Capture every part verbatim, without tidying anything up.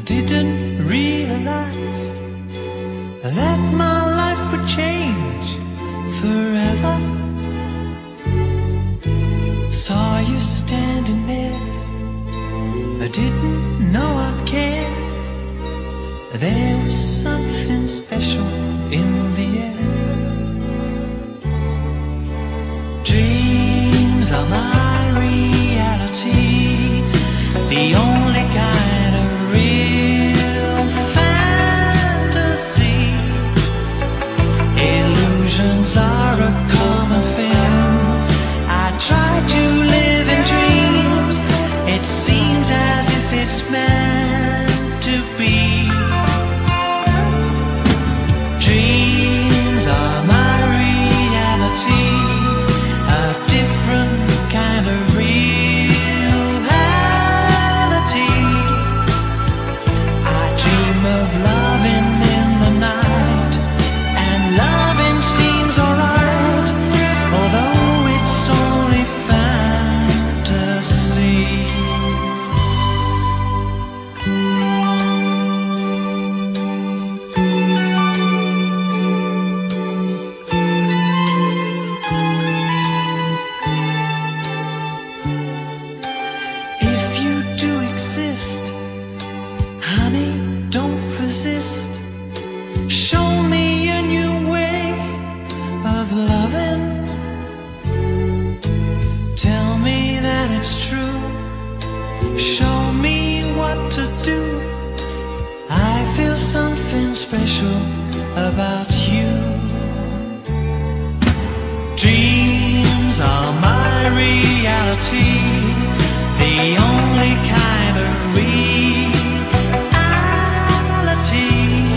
didn't realize that my life would change forever. Saw you standing there, I didn't know I'd care. There was something special in the air. Dreams are my reality, the only kind of real fantasy. Illusions are a common thing. I try to live in dreams. It seems as if it's meant to be. Dreams are my reality, a different kind of reality. I dream of loving in the night, and loving seems alright, although it's only fantasy. Exist, honey, don't resist. Show me a new way of loving. Tell me that it's true. Show me what to do. I feel something special about you. Dreams are my reality, the only kind of reality.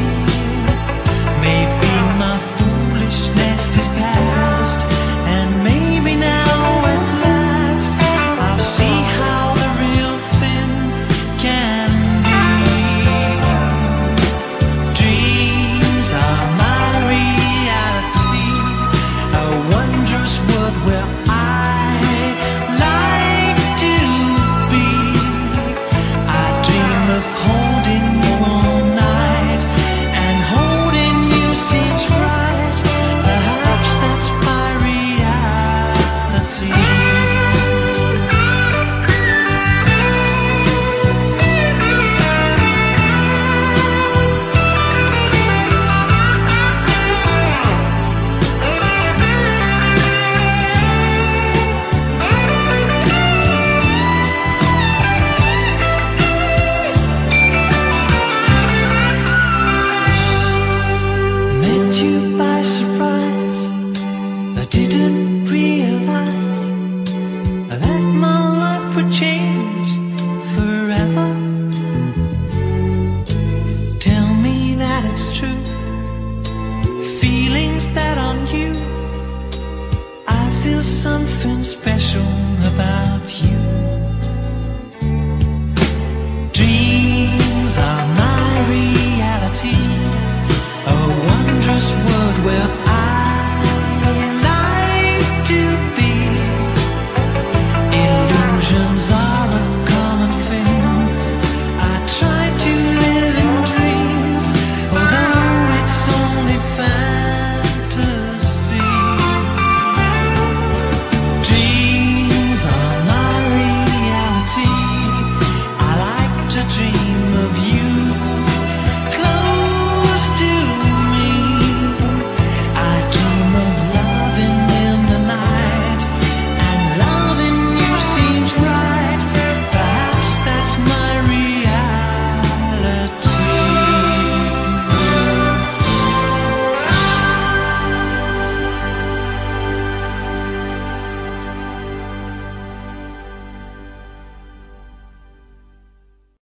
Maybe my foolishness is past, and maybe now at last I'll see how the real thing can be. Dreams are my reality, a wondrous world where I didn't realize that my life would change forever. Tell me that it's true. Feelings that on you, I feel something special about you. Dreams are my reality, a wondrous world where